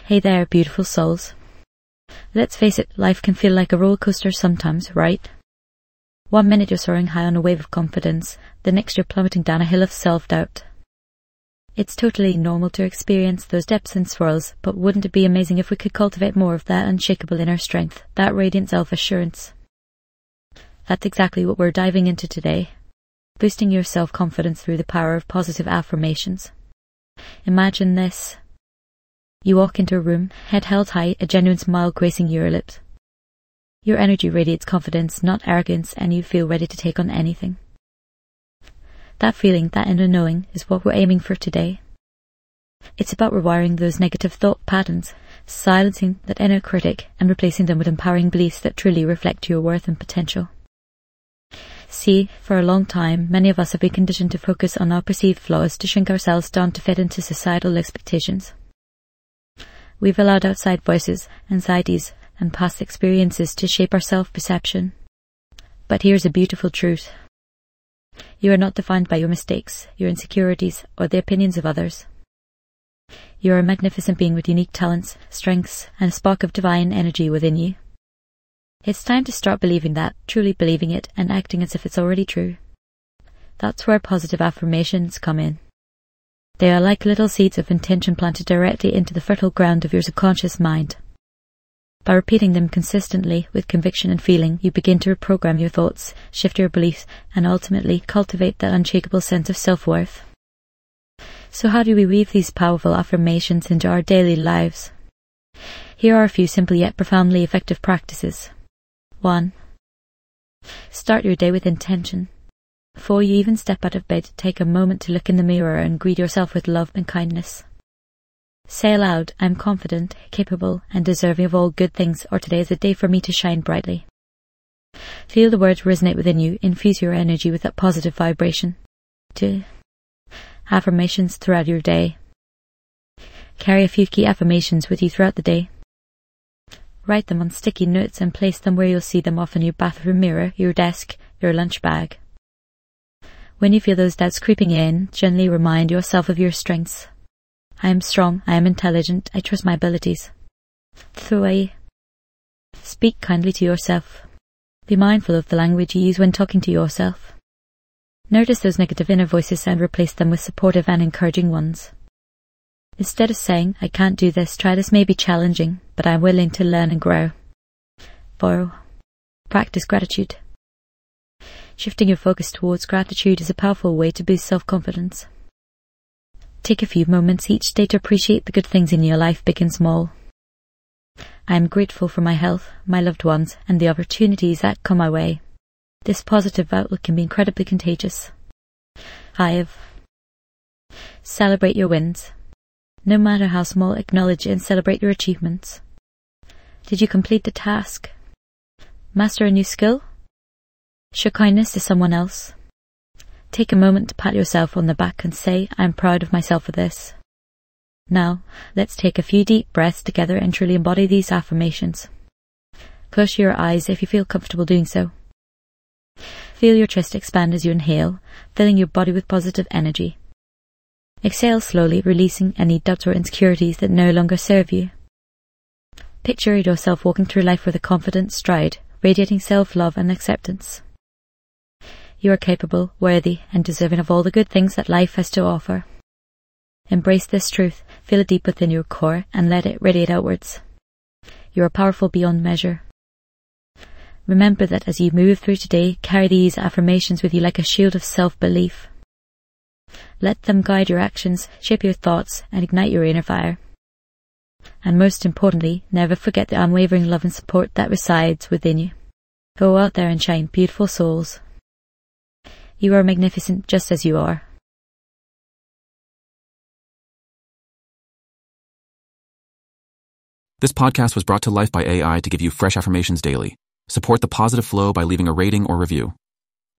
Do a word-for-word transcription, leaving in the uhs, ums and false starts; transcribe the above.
Hey there, beautiful souls. Let's face it, life can feel like a roller coaster sometimes, right? One minute you're soaring high on a wave of confidence, the next you're plummeting down a hill of self-doubt. It's totally normal to experience those depths and swirls, but wouldn't it be amazing if we could cultivate more of that unshakable inner strength, that radiant self-assurance? That's exactly what we're diving into today. Boosting your self-confidence through the power of positive affirmations. Imagine this. You walk into a room, head held high, a genuine smile gracing your lips. Your energy radiates confidence, not arrogance, and you feel ready to take on anything. That feeling, that inner knowing, is what we're aiming for today. It's about rewiring those negative thought patterns, silencing that inner critic, and replacing them with empowering beliefs that truly reflect your worth and potential. See, for a long time, many of us have been conditioned to focus on our perceived flaws, to shrink ourselves down to fit into societal expectations. We've allowed outside voices, anxieties, and past experiences to shape our self-perception. But here's a beautiful truth. You are not defined by your mistakes, your insecurities, or the opinions of others. You are a magnificent being with unique talents, strengths, and a spark of divine energy within you. It's time to start believing that, truly believing it, and acting as if it's already true. That's where positive affirmations come in. They are like little seeds of intention planted directly into the fertile ground of your subconscious mind. By repeating them consistently with conviction and feeling, you begin to reprogram your thoughts, shift your beliefs, and ultimately cultivate that unshakable sense of self-worth. So how do we weave these powerful affirmations into our daily lives? Here are a few simple yet profoundly effective practices. one. Start your day with intention. Before you even step out of bed, take a moment to look in the mirror and greet yourself with love and kindness. Say aloud, I'm confident, capable, and deserving of all good things, or today is a day for me to shine brightly. Feel the words resonate within you, infuse your energy with that positive vibration. two. Affirmations throughout your day. Carry a few key affirmations with you throughout the day. Write them on sticky notes and place them where you'll see them, often your bathroom mirror, your desk, your lunch bag. When you feel those doubts creeping in, gently remind yourself of your strengths. I am strong, I am intelligent, I trust my abilities. three. Speak kindly to yourself. Be mindful of the language you use when talking to yourself. Notice those negative inner voices and replace them with supportive and encouraging ones. Instead of saying, I can't do this, try this may be challenging, but I'm willing to learn and grow. four. Practice gratitude. Shifting your focus towards gratitude is a powerful way to boost self-confidence. Take a few moments each day to appreciate the good things in your life, big and small. I am grateful for my health, my loved ones, and the opportunities that come my way. This positive outlook can be incredibly contagious. five. Celebrate your wins. No matter how small, acknowledge and celebrate your achievements. Did you complete the task? Master a new skill? Show kindness to someone else. Take a moment to pat yourself on the back and say, I'm proud of myself for this. Now, let's take a few deep breaths together and truly embody these affirmations. Close your eyes if you feel comfortable doing so. Feel your chest expand as you inhale, filling your body with positive energy. Exhale slowly, releasing any doubts or insecurities that no longer serve you. Picture yourself walking through life with a confident stride, radiating self-love and acceptance. You are capable, worthy, and deserving of all the good things that life has to offer. Embrace this truth, feel it deep within your core, and let it radiate outwards. You are powerful beyond measure. Remember that as you move through today, carry these affirmations with you like a shield of self-belief. Let them guide your actions, shape your thoughts, and ignite your inner fire. And most importantly, never forget the unwavering love and support that resides within you. Go out there and shine, beautiful souls. You are magnificent just as you are. This podcast was brought to life by A I to give you fresh affirmations daily. Support the positive flow by leaving a rating or review.